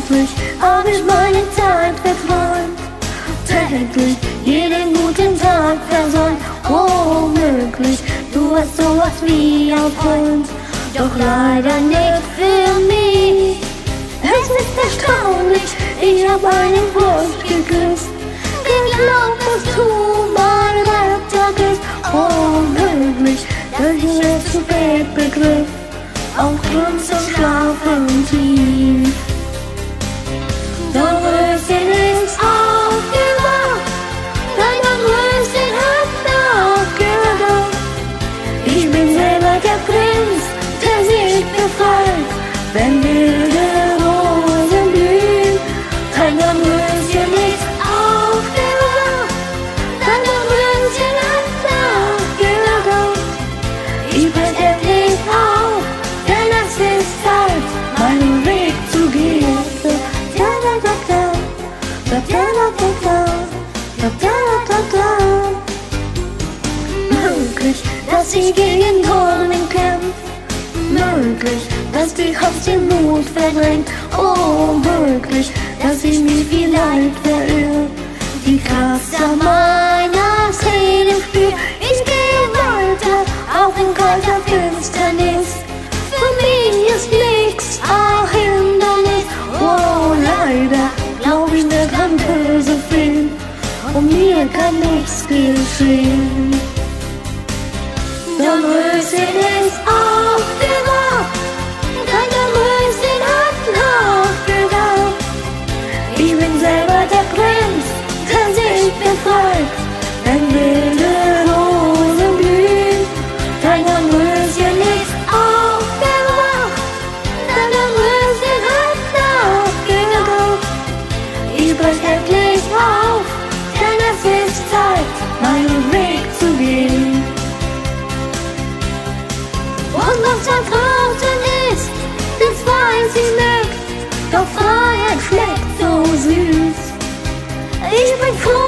Endlich hab ich meine Zeit verträumt, täglich jeden guten Tag versäumt. Oh, möglich, du hast sowas wie ein Freund, doch leider nicht für mich. Es ist erstaunlich, ich hab einen Wunsch geküsst, geglaubt, dass du mein Retter bist. Oh, möglich, dass ich es zu spät begriff, auch schon zum Schlafen tief. Doch Röschen ist aufgewacht, dein Röschen hat nachgedacht. Ich bin selber der Prinz, der sich befreit, wenn wilde Rosen blühen. Dein Röschen ist aufgewacht, dein Röschen hat nachgedacht. Ich brech endlich auf, denn es ist Zeit, meinen Weg zu gehen. Möglich, dass ich gegen Dornen kämpf, möglich, dass die Hoffnung den Mut verdrängt. Oh, möglich, dass ich mich vielleicht verirr, die Kraft meiner Seele spür. Ich gehe weiter, auch in kalter Finsternis. Für mich ist nichts ein Hindernis. Oh, leider glaub ich, mir kann böse fehlen, und mir kann nichts geschehen. Dein Röschen ist aufgewacht, dein Röschen hat nachgedacht. Ich bin selber der Prinz, der sich befreit, wenn wilde Rosen blühen. Dein Röschen ist aufgewacht, dein Röschen hat nachgedacht. Ich brech endlich auf, denn es ist Zeit, meinen Weg zu gehen. Und was da draußen ist, das weiß ich nicht, doch Freiheit schmeckt so süß. Ich bin froh,